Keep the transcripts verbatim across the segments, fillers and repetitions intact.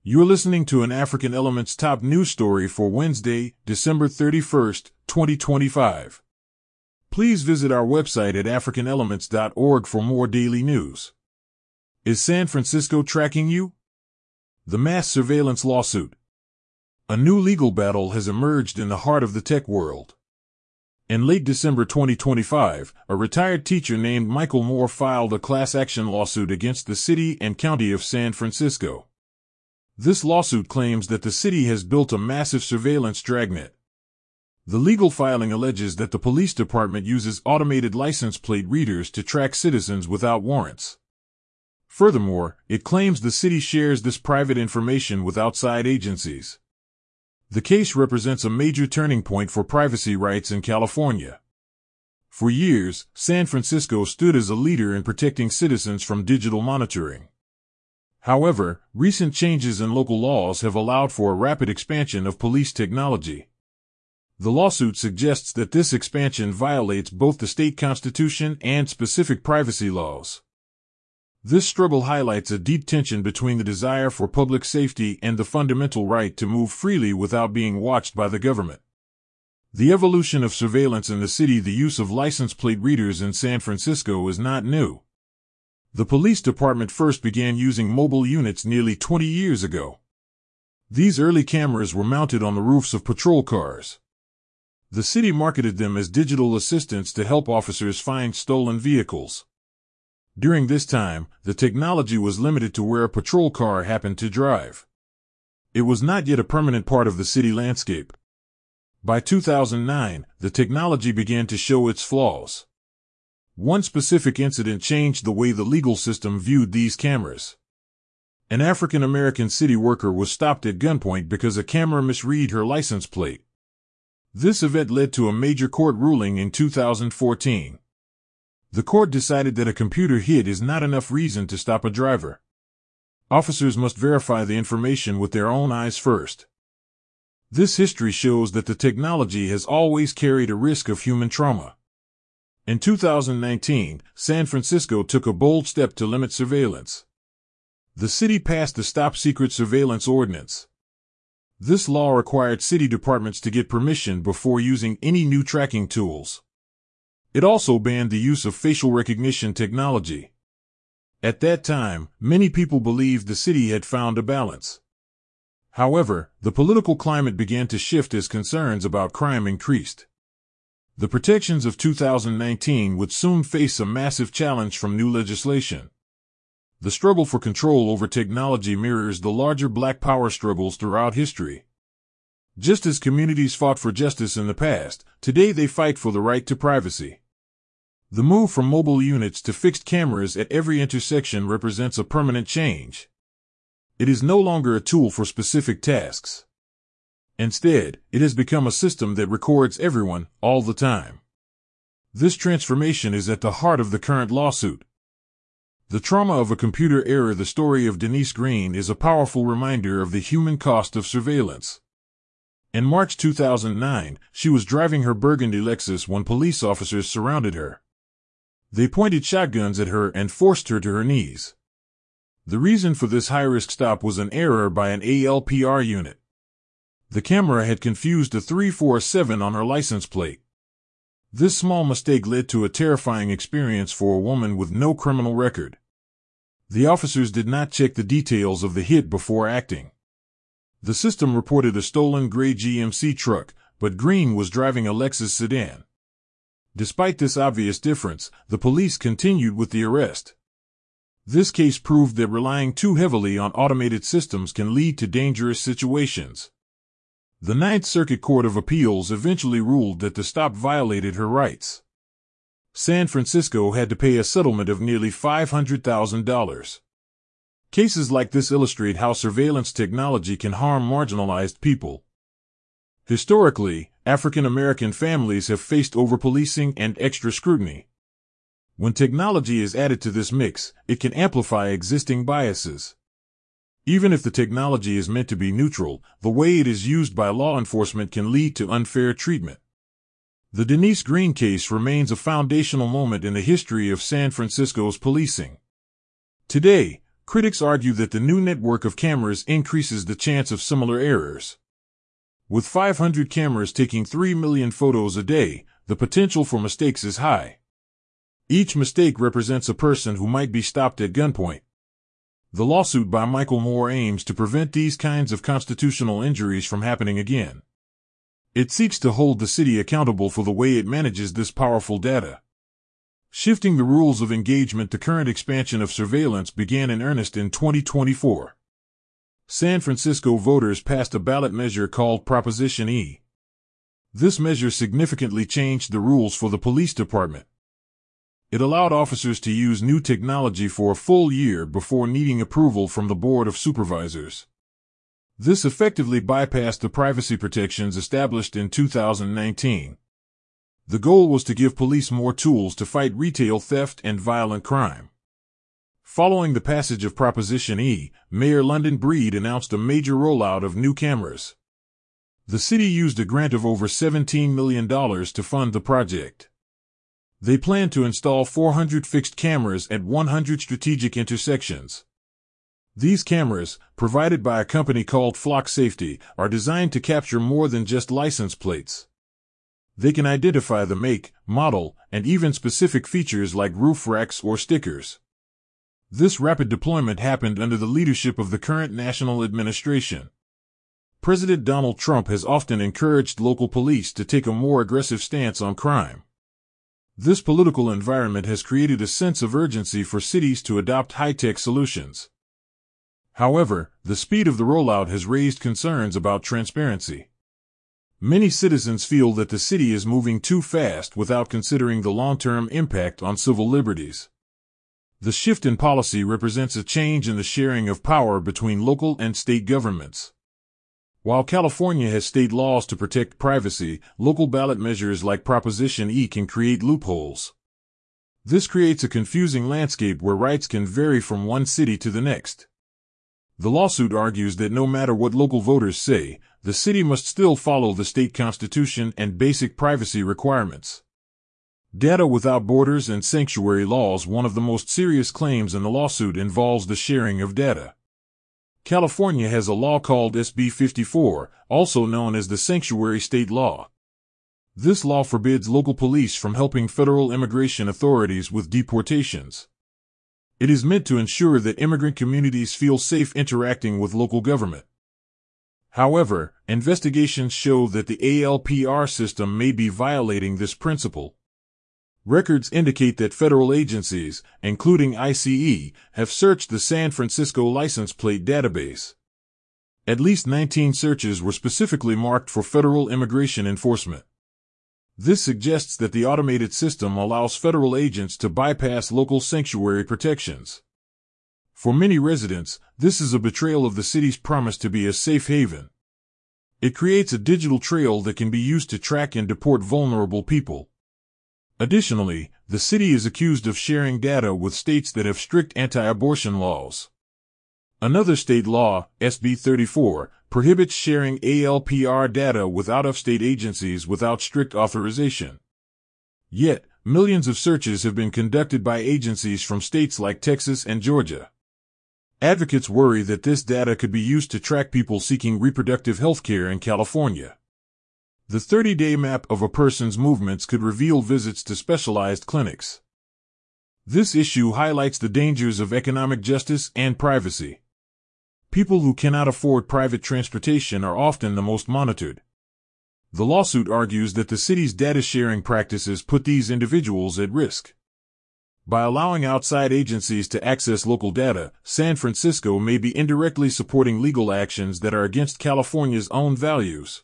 You're listening to an African Elements top news story for Wednesday, December thirty-first, twenty twenty-five. Please visit our website at african elements dot org for more daily news. Is San Francisco tracking you? The mass surveillance lawsuit. A new legal battle has emerged in the heart of the tech world. In late December twenty twenty-five, a retired teacher named Michael Moore filed a class action lawsuit against the city and county of San Francisco. This lawsuit claims that the city has built a massive surveillance dragnet. The legal filing alleges that the police department uses automated license plate readers to track citizens without warrants. Furthermore, it claims the city shares this private information with outside agencies. The case represents a major turning point for privacy rights in California. For years, San Francisco stood as a leader in protecting citizens from digital monitoring. However, recent changes in local laws have allowed for a rapid expansion of police technology. The lawsuit suggests that this expansion violates both the state constitution and specific privacy laws. This struggle highlights a deep tension between the desire for public safety and the fundamental right to move freely without being watched by the government. The evolution of surveillance in the city. The use of license plate readers in San Francisco is not new. The police department first began using mobile units nearly twenty years ago. These early cameras were mounted on the roofs of patrol cars. The city marketed them as digital assistants to help officers find stolen vehicles. During this time, the technology was limited to where a patrol car happened to drive. It was not yet a permanent part of the city landscape. By two thousand nine, the technology began to show its flaws. One specific incident changed the way the legal system viewed these cameras. An African-American city worker was stopped at gunpoint because a camera misread her license plate. This event led to a major court ruling in two thousand fourteen. The court decided that a computer hit is not enough reason to stop a driver. Officers must verify the information with their own eyes first. This history shows that the technology has always carried a risk of human trauma. In two thousand nineteen, San Francisco took a bold step to limit surveillance. The city passed the Stop Secret Surveillance Ordinance. This law required city departments to get permission before using any new tracking tools. It also banned the use of facial recognition technology. At that time, many people believed the city had found a balance. However, the political climate began to shift as concerns about crime increased. The protections of two thousand nineteen would soon face a massive challenge from new legislation. The struggle for control over technology mirrors the larger Black Power struggles throughout history. Just as communities fought for justice in the past, today they fight for the right to privacy. The move from mobile units to fixed cameras at every intersection represents a permanent change. It is no longer a tool for specific tasks. Instead, it has become a system that records everyone, all the time. This transformation is at the heart of the current lawsuit. The trauma of a computer error. The story of Denise Green is a powerful reminder of the human cost of surveillance. In March two thousand nine, she was driving her burgundy Lexus when police officers surrounded her. They pointed shotguns at her and forced her to her knees. The reason for this high-risk stop was an error by an A L P R unit. The camera had confused a three four seven on her license plate. This small mistake led to a terrifying experience for a woman with no criminal record. The officers did not check the details of the hit before acting. The system reported a stolen gray G M C truck, but Green was driving a Lexus sedan. Despite this obvious difference, the police continued with the arrest. This case proved that relying too heavily on automated systems can lead to dangerous situations. The Ninth Circuit Court of Appeals eventually ruled that the stop violated her rights. San Francisco had to pay a settlement of nearly five hundred thousand dollars. Cases like this illustrate how surveillance technology can harm marginalized people. Historically, African American families have faced over-policing and extra scrutiny. When technology is added to this mix, it can amplify existing biases. Even if the technology is meant to be neutral, the way it is used by law enforcement can lead to unfair treatment. The Denise Green case remains a foundational moment in the history of San Francisco's policing. Today, Critics argue that the new network of cameras increases the chance of similar errors. With five hundred cameras taking three million photos a day, the potential for mistakes is high. Each mistake represents a person who might be stopped at gunpoint. The lawsuit by Michael Moore aims to prevent these kinds of constitutional injuries from happening again. It seeks to hold the city accountable for the way it manages this powerful data. Shifting the rules of engagement, the current expansion of surveillance began in earnest in twenty twenty-four. San Francisco voters passed a ballot measure called Proposition E. This measure significantly changed the rules for the police department. It allowed officers to use new technology for a full year before needing approval from the Board of Supervisors. This effectively bypassed the privacy protections established in two thousand nineteen. The goal was to give police more tools to fight retail theft and violent crime. Following the passage of Proposition E, Mayor London Breed announced a major rollout of new cameras. The city used a grant of over seventeen million dollars to fund the project. They plan to install four hundred fixed cameras at one hundred strategic intersections. These cameras, provided by a company called Flock Safety, are designed to capture more than just license plates. They can identify the make, model, and even specific features like roof racks or stickers. This rapid deployment happened under the leadership of the current national administration. President Donald Trump has often encouraged local police to take a more aggressive stance on crime. This political environment has created a sense of urgency for cities to adopt high-tech solutions. However, the speed of the rollout has raised concerns about transparency. Many citizens feel that the city is moving too fast without considering the long-term impact on civil liberties. The shift in policy represents a change in the sharing of power between local and state governments. While California has state laws to protect privacy, local ballot measures like Proposition E can create loopholes. This creates a confusing landscape where rights can vary from one city to the next. The lawsuit argues that no matter what local voters say, the city must still follow the state constitution and basic privacy requirements. Data Without Borders and Sanctuary Laws. One of the most serious claims in the lawsuit involves the sharing of data. California has a law called S B fifty-four, also known as the Sanctuary State Law. This law forbids local police from helping federal immigration authorities with deportations. It is meant to ensure that immigrant communities feel safe interacting with local government. However, investigations show that the A L P R system may be violating this principle. Records indicate that federal agencies, including I C E, have searched the San Francisco license plate database. At least nineteen searches were specifically marked for federal immigration enforcement. This suggests that the automated system allows federal agents to bypass local sanctuary protections. For many residents, this is a betrayal of the city's promise to be a safe haven. It creates a digital trail that can be used to track and deport vulnerable people. Additionally, the city is accused of sharing data with states that have strict anti-abortion laws. Another state law, S B thirty-four, prohibits sharing A L P R data with out-of-state agencies without strict authorization. Yet, millions of searches have been conducted by agencies from states like Texas and Georgia. Advocates worry that this data could be used to track people seeking reproductive health care in California. The thirty-day map of a person's movements could reveal visits to specialized clinics. This issue highlights the dangers of economic justice and privacy. People who cannot afford private transportation are often the most monitored. The lawsuit argues that the city's data sharing practices put these individuals at risk. By allowing outside agencies to access local data, San Francisco may be indirectly supporting legal actions that are against California's own values.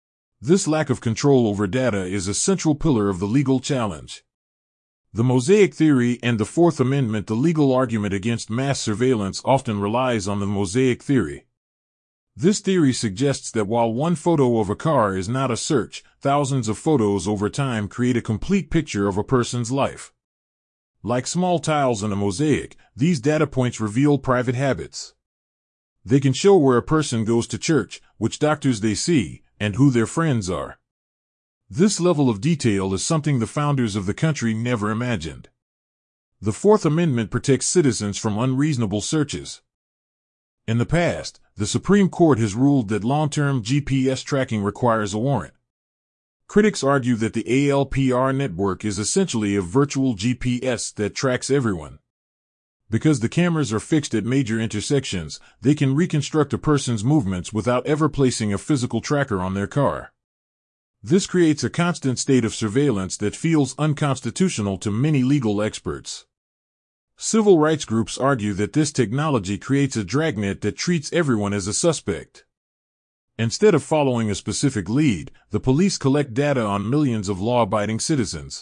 This lack of control over data is a central pillar of the legal challenge. The Mosaic Theory and the Fourth Amendment. The legal argument against mass surveillance often relies on the Mosaic Theory. This theory suggests that while one photo of a car is not a search, thousands of photos over time create a complete picture of a person's life. Like small tiles in a mosaic, these data points reveal private habits. They can show where a person goes to church, which doctors they see, and who their friends are. This level of detail is something the founders of the country never imagined. The Fourth Amendment protects citizens from unreasonable searches. In the past, the Supreme Court has ruled that long-term G P S tracking requires a warrant. Critics argue that the A L P R network is essentially a virtual G P S that tracks everyone. Because the cameras are fixed at major intersections, they can reconstruct a person's movements without ever placing a physical tracker on their car. This creates a constant state of surveillance that feels unconstitutional to many legal experts. Civil rights groups argue that this technology creates a dragnet that treats everyone as a suspect. Instead of following a specific lead, the police collect data on millions of law-abiding citizens.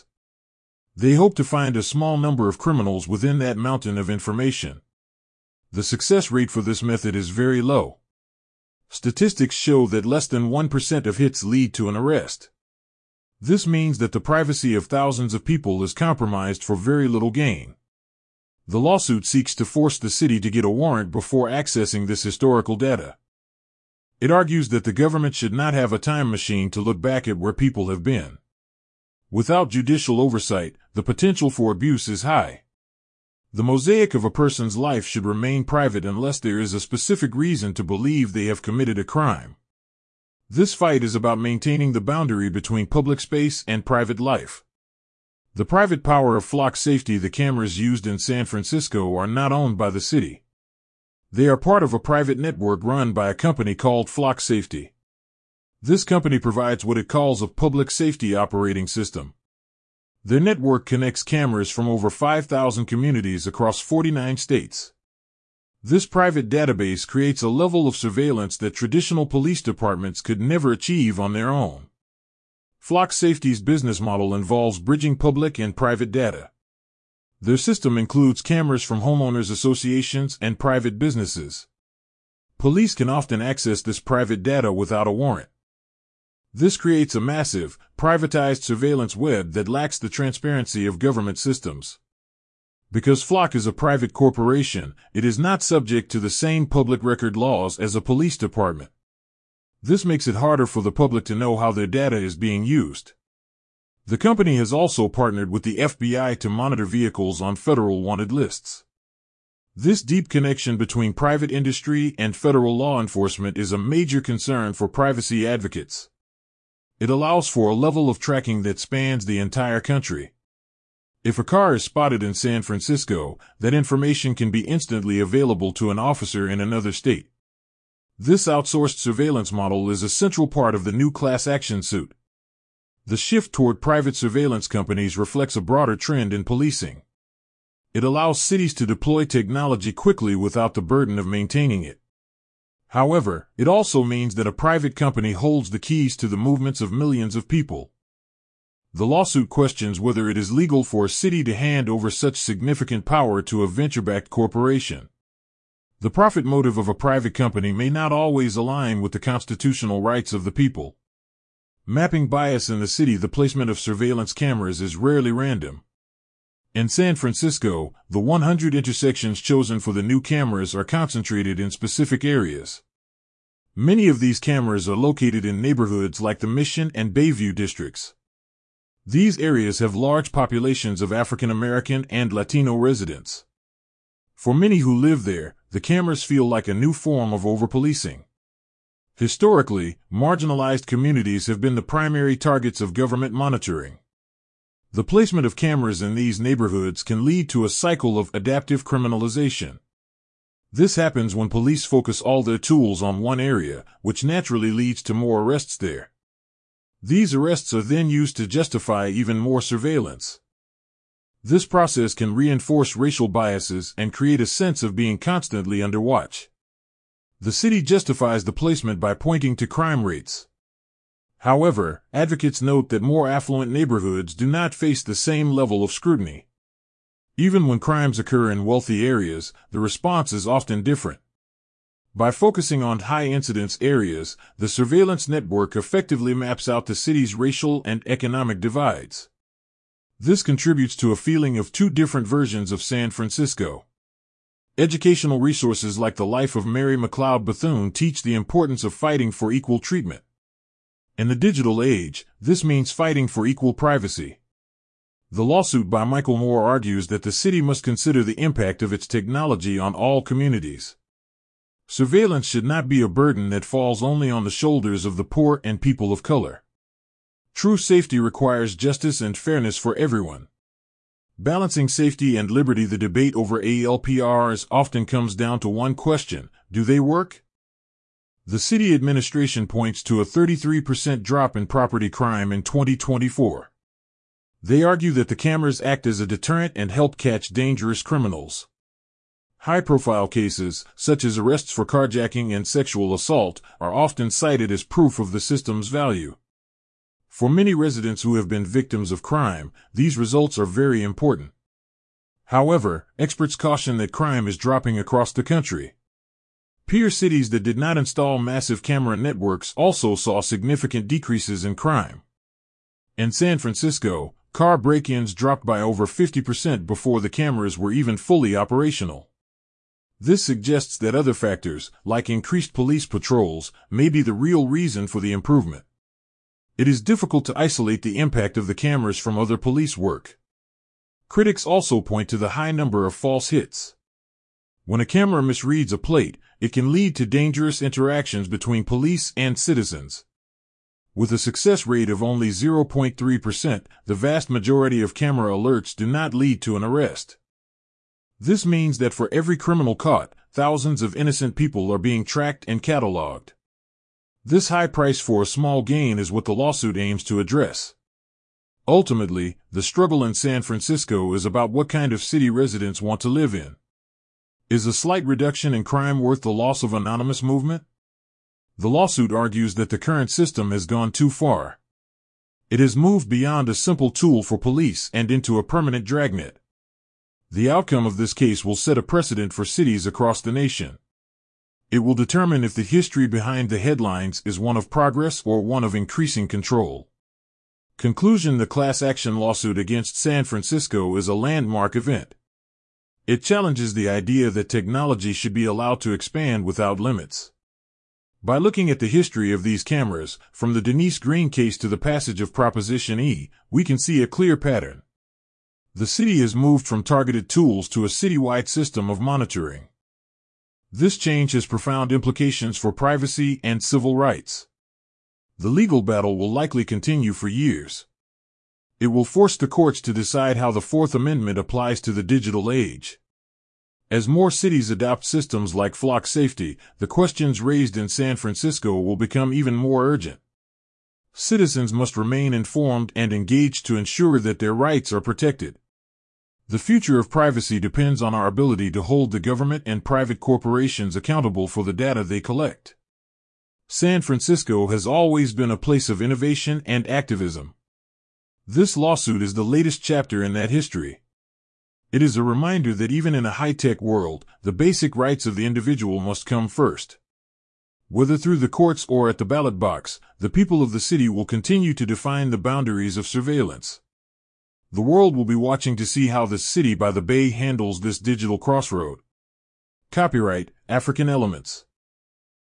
They hope to find a small number of criminals within that mountain of information. The success rate for this method is very low. Statistics show that less than one percent of hits lead to an arrest. This means that the privacy of thousands of people is compromised for very little gain. The lawsuit seeks to force the city to get a warrant before accessing this historical data. It argues that the government should not have a time machine to look back at where people have been. Without judicial oversight, the potential for abuse is high. The mosaic of a person's life should remain private unless there is a specific reason to believe they have committed a crime. This fight is about maintaining the boundary between public space and private life. The private power of Flock Safety, the cameras used in San Francisco, are not owned by the city. They are part of a private network run by a company called Flock Safety. This company provides what it calls a public safety operating system. Their network connects cameras from over five thousand communities across forty-nine states. This private database creates a level of surveillance that traditional police departments could never achieve on their own. Flock Safety's business model involves bridging public and private data. Their system includes cameras from homeowners associations and private businesses. Police can often access this private data without a warrant. This creates a massive, privatized surveillance web that lacks the transparency of government systems. Because Flock is a private corporation, it is not subject to the same public record laws as a police department. This makes it harder for the public to know how their data is being used. The company has also partnered with the F B I to monitor vehicles on federal wanted lists. This deep connection between private industry and federal law enforcement is a major concern for privacy advocates. It allows for a level of tracking that spans the entire country. If a car is spotted in San Francisco, that information can be instantly available to an officer in another state. This outsourced surveillance model is a central part of the new class action suit. The shift toward private surveillance companies reflects a broader trend in policing. It allows cities to deploy technology quickly without the burden of maintaining it. However, it also means that a private company holds the keys to the movements of millions of people. The lawsuit questions whether it is legal for a city to hand over such significant power to a venture-backed corporation. The profit motive of a private company may not always align with the constitutional rights of the people. Mapping bias in the city. The placement of surveillance cameras is rarely random. In San Francisco, the one hundred intersections chosen for the new cameras are concentrated in specific areas. Many of these cameras are located in neighborhoods like the Mission and Bayview districts. These areas have large populations of African American and Latino residents. For many who live there, the cameras feel like a new form of over-policing. Historically, marginalized communities have been the primary targets of government monitoring. The placement of cameras in these neighborhoods can lead to a cycle of adaptive criminalization. This happens when police focus all their tools on one area, which naturally leads to more arrests there. These arrests are then used to justify even more surveillance. This process can reinforce racial biases and create a sense of being constantly under watch. The city justifies the placement by pointing to crime rates. However, advocates note that more affluent neighborhoods do not face the same level of scrutiny. Even when crimes occur in wealthy areas, the response is often different. By focusing on high-incidence areas, the surveillance network effectively maps out the city's racial and economic divides. This contributes to a feeling of two different versions of San Francisco. Educational resources like The Life of Mary McLeod Bethune teach the importance of fighting for equal treatment. In the digital age, this means fighting for equal privacy. The lawsuit by Michael Moore argues that the city must consider the impact of its technology on all communities. Surveillance should not be a burden that falls only on the shoulders of the poor and people of color. True safety requires justice and fairness for everyone. Balancing safety and liberty. The debate over A L P Rs often comes down to one question: do they work? The city administration points to a thirty-three percent drop in property crime in twenty twenty-four. They argue that the cameras act as a deterrent and help catch dangerous criminals. High-profile cases, such as arrests for carjacking and sexual assault, are often cited as proof of the system's value. For many residents who have been victims of crime, these results are very important. However, experts caution that crime is dropping across the country. Peer cities that did not install massive camera networks also saw significant decreases in crime. In San Francisco, car break-ins dropped by over fifty percent before the cameras were even fully operational. This suggests that other factors, like increased police patrols, may be the real reason for the improvement. It is difficult to isolate the impact of the cameras from other police work. Critics also point to the high number of false hits. When a camera misreads a plate, it can lead to dangerous interactions between police and citizens. With a success rate of only zero point three percent, the vast majority of camera alerts do not lead to an arrest. This means that for every criminal caught, thousands of innocent people are being tracked and cataloged. This high price for a small gain is what the lawsuit aims to address. Ultimately, the struggle in San Francisco is about what kind of city residents want to live in. Is a slight reduction in crime worth the loss of anonymous movement? The lawsuit argues that the current system has gone too far. It has moved beyond a simple tool for police and into a permanent dragnet. The outcome of this case will set a precedent for cities across the nation. It will determine if the history behind the headlines is one of progress or one of increasing control. Conclusion: the class action lawsuit against San Francisco is a landmark event. It challenges the idea that technology should be allowed to expand without limits. By looking at the history of these cameras, from the Denise Green case to the passage of Proposition E, we can see a clear pattern. The city has moved from targeted tools to a citywide system of monitoring. This change has profound implications for privacy and civil rights. The legal battle will likely continue for years. It will force the courts to decide how the Fourth Amendment applies to the digital age. As more cities adopt systems like Flock Safety, the questions raised in San Francisco will become even more urgent. Citizens must remain informed and engaged to ensure that their rights are protected. The future of privacy depends on our ability to hold the government and private corporations accountable for the data they collect. San Francisco has always been a place of innovation and activism. This lawsuit is the latest chapter in that history. It is a reminder that even in a high-tech world, the basic rights of the individual must come first. Whether through the courts or at the ballot box, the people of the city will continue to define the boundaries of surveillance. The world will be watching to see how the city by the Bay handles this digital crossroad. Copyright African Elements.